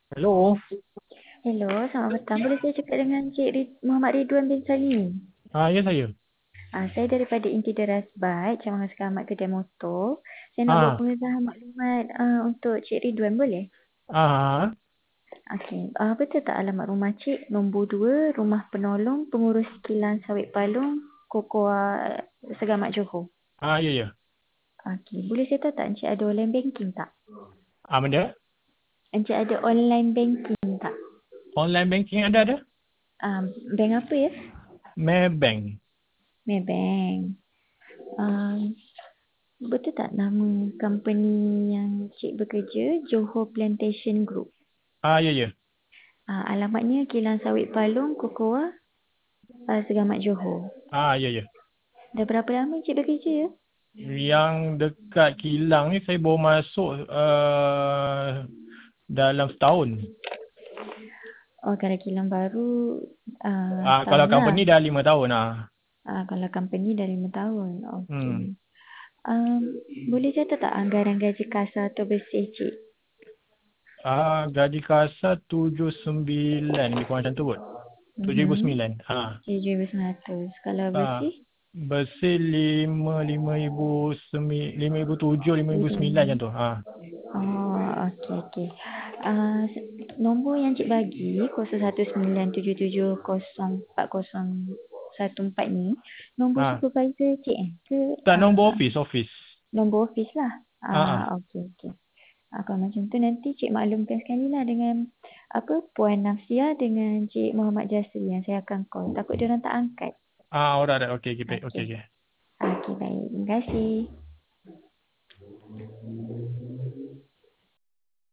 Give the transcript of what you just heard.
Hello. Hello, selamat petang. Boleh saya cakap dengan Muhammad Ridwan bin Salim? Ya saya. Saya daripada Inti Deras Bike, Cawangan Selamat Kedai Motor. Saya nak buat Ah, pengesahan maklumat untuk Cik Ridwan, boleh? ah, Okey, betul tak alamat rumah Cik? Nombor 2, Rumah Penolong, Pengurus Kilang Sawit Palung, Kokoa Segamat Johor. ya ya. Okey, boleh saya tahu tak Encik ada online banking tak? Benda Encik ada online banking tak? online banking ada. Ah, bank apa ya? Maybank. Maybank. Ah, Betul tak nama company yang Cik bekerja, Johor Plantation Group? Ya ya. Alamatnya Kilang Sawit Palung, Kokoa, Segamat Johor. Ya ya. Dah berapa lama Cik bekerja ya? Yang dekat kilang ni saya baru masuk dalam setahun. Oh, kalau kilang baru Kalau setahun lah. company dah 5 tahun. Kalau company dah 5 tahun. Okey. Hmm. Um, Boleh catat tak anggaran gaji kasar atau bersih Cik? Gaji kasar 79 lebih kurang macam tu kot. 7,900. 7,900. Kalau Ah, bersih? bersih 5,700, 5,900 macam tu. Oh, okey okey. Nombor yang Cik bagi 0197704014 ni nombor Ah, supervisor Cik ke tak nombor office. nombor office lah. Ah, Okey okey. Kalau macam tu nanti Cik maklumkan sekali lah dengan Puan Nafsia dengan Cik Muhammad Jasri yang saya akan call. Takut dia orang tak angkat. Alright. Okay, baik. Okey. Okay. Okey baik. Terima kasih.